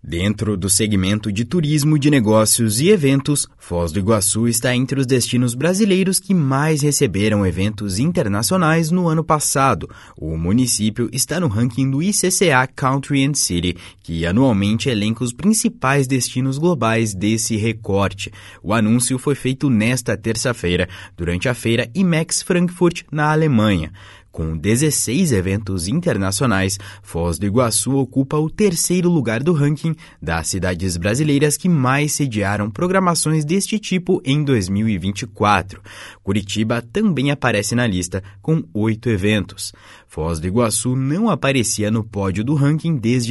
Dentro do segmento de turismo, de negócios e eventos, Foz do Iguaçu está entre os destinos brasileiros que mais receberam eventos internacionais no ano passado. O município está no ranking do ICCA Country and City, que anualmente elenca os principais destinos globais desse recorte. O anúncio foi feito nesta terça-feira, durante a feira IMEX Frankfurt, na Alemanha. Com 16 eventos internacionais, Foz do Iguaçu ocupa o terceiro lugar do ranking das cidades brasileiras que mais sediaram programações deste tipo em 2024. Curitiba também aparece na lista, com 8 eventos. Foz do Iguaçu não aparecia no pódio do ranking desde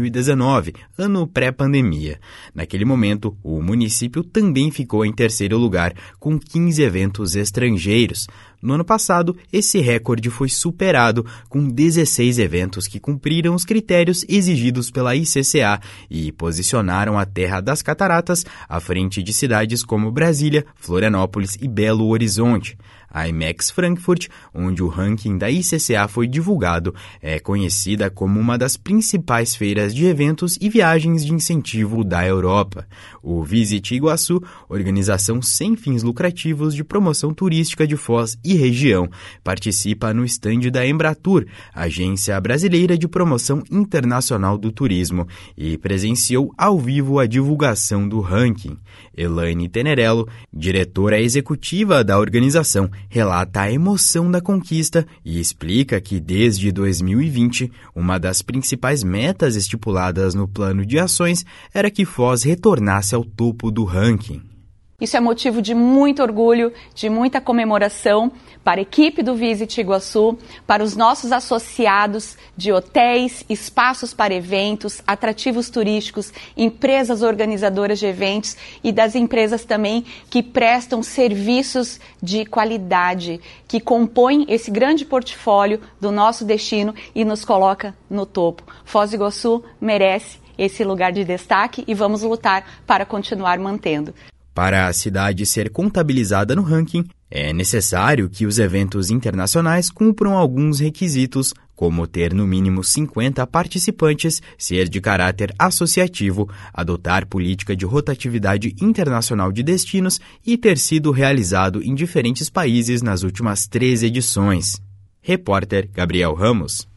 2019, ano pré-pandemia. Naquele momento, o município também ficou em terceiro lugar, com 15 eventos estrangeiros. No ano passado, esse recorde foi superado com 16 eventos que cumpriram os critérios exigidos pela ICCA e posicionaram a Terra das Cataratas à frente de cidades como Brasília, Florianópolis e Belo Horizonte. A IMEX Frankfurt, onde o ranking da ICCA foi divulgado, é conhecida como uma das principais feiras de eventos e viagens de incentivo da Europa. O Visit Iguaçu, organização sem fins lucrativos de promoção turística de Foz e região, participa no estande da Embratur, agência brasileira de promoção internacional do turismo, e presenciou ao vivo a divulgação do ranking. Elaine Tenerello, diretora executiva da organização, relata a emoção da conquista e explica que desde 2020, uma das principais metas estipuladas no plano de ações era que Foz retornasse ao topo do ranking. Isso é motivo de muito orgulho, de muita comemoração para a equipe do Visit Iguaçu, para os nossos associados de hotéis, espaços para eventos, atrativos turísticos, empresas organizadoras de eventos e das empresas também que prestam serviços de qualidade, que compõem esse grande portfólio do nosso destino e nos coloca no topo. Foz do Iguaçu merece esse lugar de destaque e vamos lutar para continuar mantendo. Para a cidade ser contabilizada no ranking, é necessário que os eventos internacionais cumpram alguns requisitos, como ter no mínimo 50 participantes, ser de caráter associativo, adotar política de rotatividade internacional de destinos e ter sido realizado em diferentes países nas últimas 3 edições. Repórter Gabriel Ramos.